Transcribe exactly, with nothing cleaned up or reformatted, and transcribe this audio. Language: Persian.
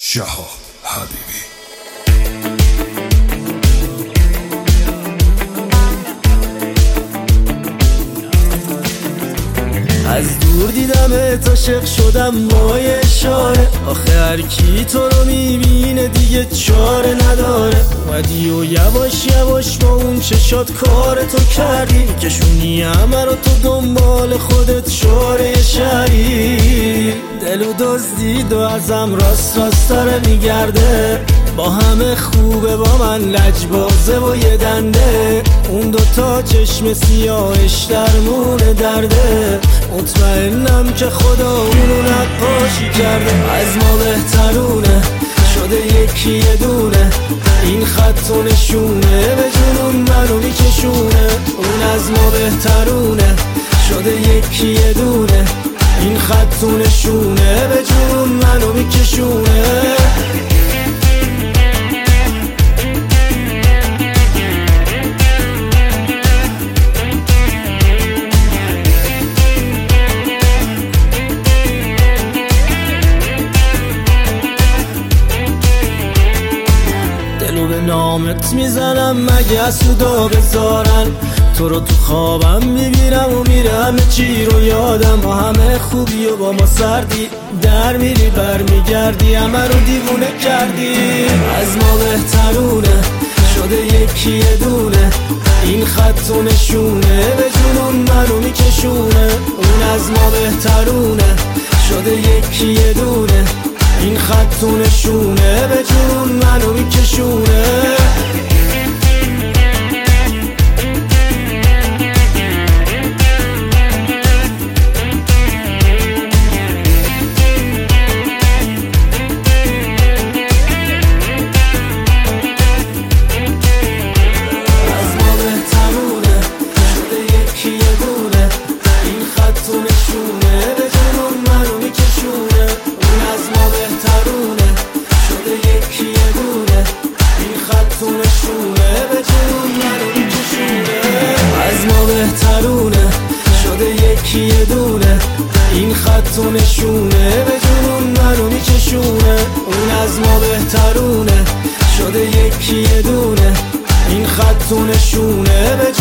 شهاب حبیبی. از دور دیدمت عاشق شدم با یه اشاره، آخه هر کی تو رو میبینه دیگه چاره نداره. اومدی و یواش یواش با اون چشات کار تو کردی، کشونی همه رو تو دنبال خودت شاره شهری. دلو دزدید و ازم راست راست داره میگرده، با همه خوبه با من لجبازه و یه دنده. اون دوتا چشم سیاهش درمون درده، مطمئنم که خدا اونو نقاشی کرده. از ما بهترونه شده یکی یه دونه، این خط و نشونه به جنون منو میکشونه. اون از ما بهترونه شده یکی یه دونه، این خط و نشونه به جنون منو میکشونه. به نامت میزنم مگه از سودا بذارن، تو رو تو خوابم میبینم و میره همه چی رو یادم. با همه خوبی و با ما سردی در میری بر میگردی، همه رو دیوونه کردی. از ما بهترونه شده یکی یه دونه، این خط و نشونه به جنون منو میکشونه. اون از ما بهترونه شده یکی یه دونه، این خط و نشونه به جنون منو میکشونه. بهترونه شده یکی یه دونه، این خط و نشونه به جنون منو میکشونه. اون از ما بهترونه شده یکی یه دونه، این خط و نشونه به